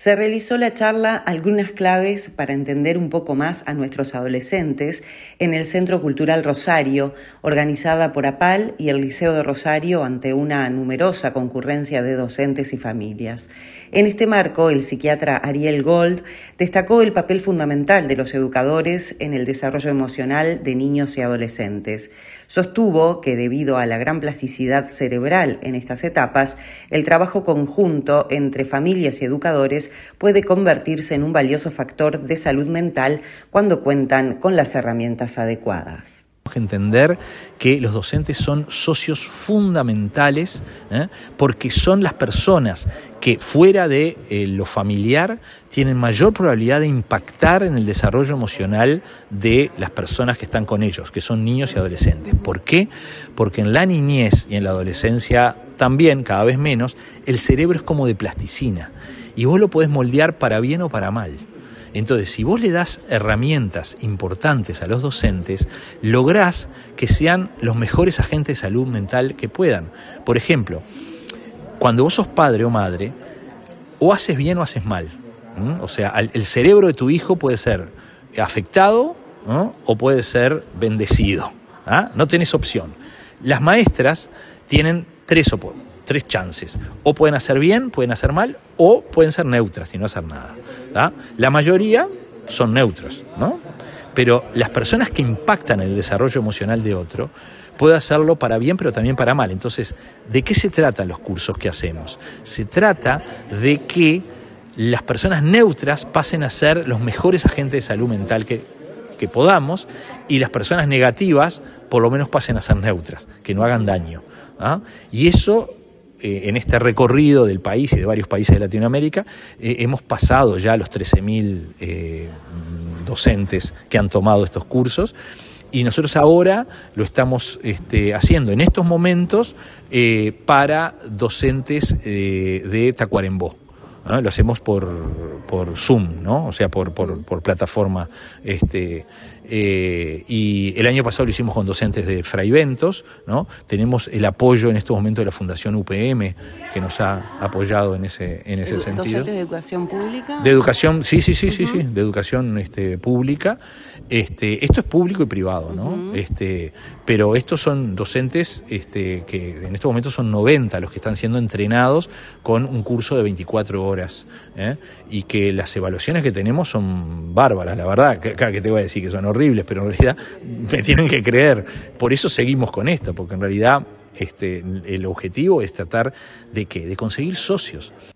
Se realizó la charla Algunas claves para entender un poco más a nuestros adolescentes en el Centro Cultural Rosario, organizada por APAL y el Liceo de Rosario ante una numerosa concurrencia de docentes y familias. En este marco, el psiquiatra Ariel Gold destacó el papel fundamental de los educadores en el desarrollo emocional de niños y adolescentes. Sostuvo que debido a la gran plasticidad cerebral en estas etapas, el trabajo conjunto entre familias y educadores puede convertirse en un valioso factor de salud mental cuando cuentan con las herramientas adecuadas. Entender que los docentes son socios fundamentales, porque son las personas que fuera de lo familiar tienen mayor probabilidad de impactar en el desarrollo emocional de las personas que están con ellos, que son niños y adolescentes. ¿Por qué? Porque en la niñez y en la adolescencia también, cada vez menos, el cerebro es como de plasticina y vos lo podés moldear para bien o para mal. Entonces, si vos le das herramientas importantes a los docentes, lográs que sean los mejores agentes de salud mental que puedan. Por ejemplo, cuando vos sos padre o madre, o haces bien o haces mal. O sea, el cerebro de tu hijo puede ser afectado, ¿no? O puede ser bendecido. No tenés opción. Las maestras tienen tres chances. O pueden hacer bien, pueden hacer mal, o pueden ser neutras y no hacer nada. La mayoría son neutros, ¿no? Pero las personas que impactan el desarrollo emocional de otro pueden hacerlo para bien, pero también para mal. Entonces, ¿de qué se tratan los cursos que hacemos? Se trata de que las personas neutras pasen a ser los mejores agentes de salud mental que podamos, y las personas negativas por lo menos pasen a ser neutras, que no hagan daño. Y eso, en este recorrido del país y de varios países de Latinoamérica, hemos pasado ya los 13.000 docentes que han tomado estos cursos, y nosotros ahora lo estamos haciendo en estos momentos para docentes de Tacuarembó. Lo hacemos por Zoom, ¿no? O sea, por plataforma. Y el año pasado lo hicimos con docentes de Fray Bentos, ¿no? Tenemos el apoyo en estos momentos de la Fundación UPM, que nos ha apoyado en ese sentido. ¿Docentes de educación pública? De educación, sí, de educación pública. Esto es público y privado, ¿no? Pero estos son docentes que en estos momentos son 90 los que están siendo entrenados con un curso de 24 horas, y que las evaluaciones que tenemos son bárbaras, la verdad, que te voy a decir que son horribles, pero en realidad me tienen que creer. Por eso seguimos con esto, porque en realidad el objetivo es tratar de conseguir socios.